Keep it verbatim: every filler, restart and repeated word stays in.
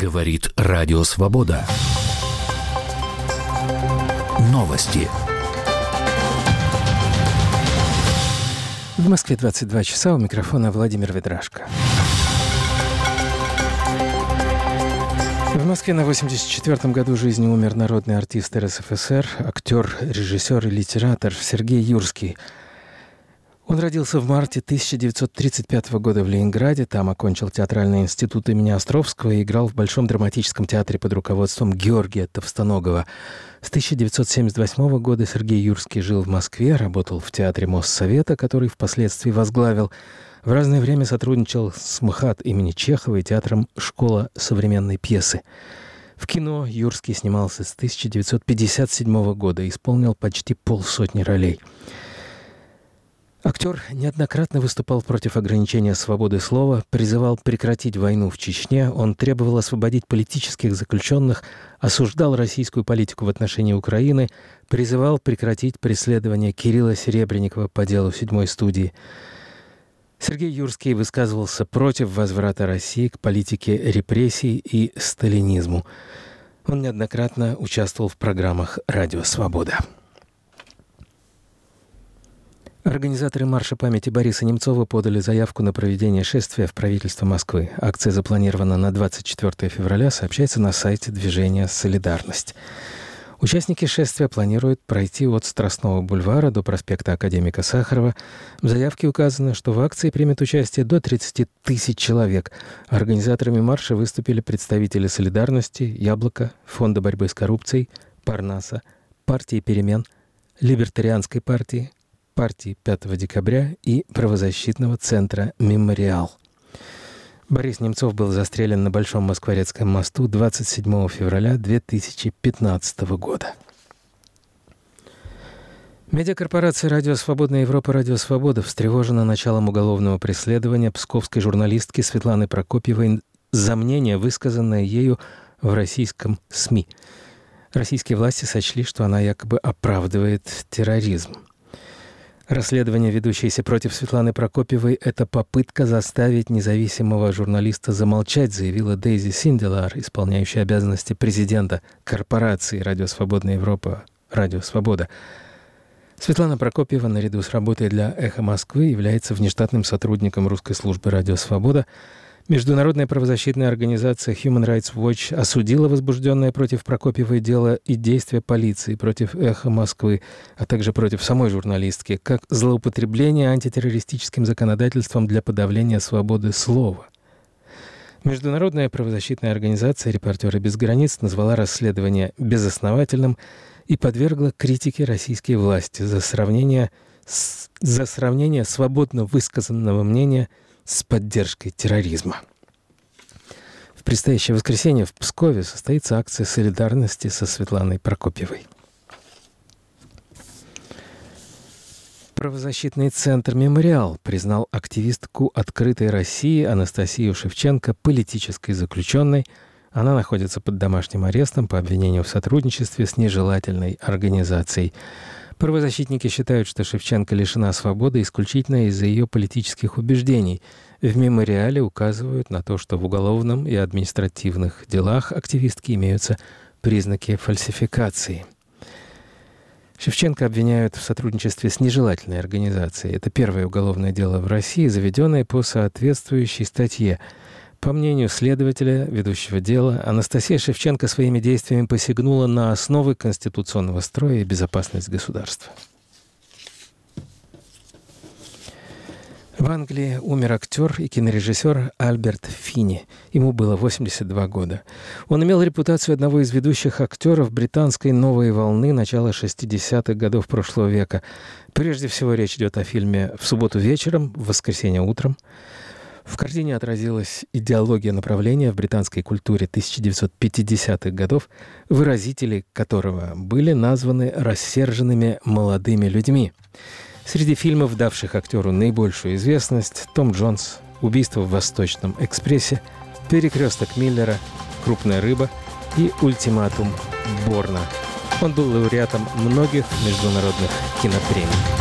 Говорит Радио Свобода. Новости. В Москве двадцать два часа, у микрофона Владимир Ведрашко. В Москве на восемьдесят четвёртом году жизни умер народный артист эр эс эф эс эр, актер, режиссер и литератор Сергей Юрский. Он родился в марте тысяча девятьсот тридцать пятого года в Ленинграде. Там окончил театральный институт имени Островского и играл в Большом драматическом театре под руководством Георгия Товстоногова. С тысяча девятьсот семьдесят восьмого года Сергей Юрский жил в Москве, работал в театре Моссовета, который впоследствии возглавил. В разное время сотрудничал с МХАТ имени Чехова и театром «Школа современной пьесы». В кино Юрский снимался с тысяча девятьсот пятьдесят седьмого года, исполнил почти полсотни ролей. Актер неоднократно выступал против ограничения свободы слова, призывал прекратить войну в Чечне, он требовал освободить политических заключенных, осуждал российскую политику в отношении Украины, призывал прекратить преследование Кирилла Серебренникова по делу седьмой студии. Сергей Юрский высказывался против возврата России к политике репрессий и сталинизму. Он неоднократно участвовал в программах «Радио Свобода». Организаторы марша памяти Бориса Немцова подали заявку на проведение шествия в правительство Москвы. Акция запланирована на двадцать четвёртого февраля, сообщается на сайте движения «Солидарность». Участники шествия планируют пройти от Страстного бульвара до проспекта Академика Сахарова. В заявке указано, что в акции примет участие до тридцати тысяч человек. Организаторами марша выступили представители «Солидарности», «Яблоко», Фонда борьбы с коррупцией, Парнаса, партии «Перемен», Либертарианской партии, партии пятого декабря и правозащитного центра «Мемориал». Борис Немцов был застрелен на Большом Москворецком мосту двадцать седьмого февраля две тысячи пятнадцатого года. Медиакорпорация «Радио Свободная Европа» «Радио Свобода» встревожена началом уголовного преследования псковской журналистки Светланы Прокопьевой за мнение, высказанное ею в российском СМИ. Российские власти сочли, что она якобы оправдывает терроризм. Расследование, ведущееся против Светланы Прокопьевой, это попытка заставить независимого журналиста замолчать, заявила Дейзи Синделар, исполняющая обязанности президента корпорации «Радио Свободная Европа», «Радио Свобода». Светлана Прокопьева наряду с работой для «Эхо Москвы» является внештатным сотрудником русской службы «Радио Свобода». Международная правозащитная организация Human Rights Watch осудила возбужденное против Прокопьевой дело и действия полиции против «Эхо Москвы», а также против самой журналистки, как злоупотребление антитеррористическим законодательством для подавления свободы слова. Международная правозащитная организация «Репортеры без границ» назвала расследование безосновательным и подвергла критике российские власти за сравнение, с, за сравнение свободно высказанного мнения с поддержкой терроризма. В предстоящее воскресенье в Пскове состоится акция солидарности со Светланой Прокопьевой. Правозащитный центр «Мемориал» признал активистку «Открытой России» Анастасию Шевченко политической заключенной. Она находится под домашним арестом по обвинению в сотрудничестве с нежелательной организацией. Правозащитники считают, что Шевченко лишена свободы исключительно из-за ее политических убеждений. В «Мемориале» указывают на то, что в уголовном и административных делах активистки имеются признаки фальсификации. Шевченко обвиняют в сотрудничестве с нежелательной организацией. Это первое уголовное дело в России, заведенное по соответствующей статье. По мнению следователя, ведущего дела, Анастасия Шевченко своими действиями посягнула на основы конституционного строя и безопасность государства. В Англии умер актер и кинорежиссер Альберт Финни. Ему было восемьдесят два года. Он имел репутацию одного из ведущих актеров британской «Новой волны» начала шестидесятых годов прошлого века. Прежде всего речь идет о фильме «В субботу вечером», «В воскресенье утром». В картине отразилась идеология направления в британской культуре тысяча девятьсот пятидесятых годов, выразители которого были названы рассерженными молодыми людьми. Среди фильмов, давших актеру наибольшую известность, «Том Джонс», «Убийство в Восточном экспрессе», «Перекресток Миллера», «Крупная рыба» и «Ультиматум Борна». Он был лауреатом многих международных кинопремий.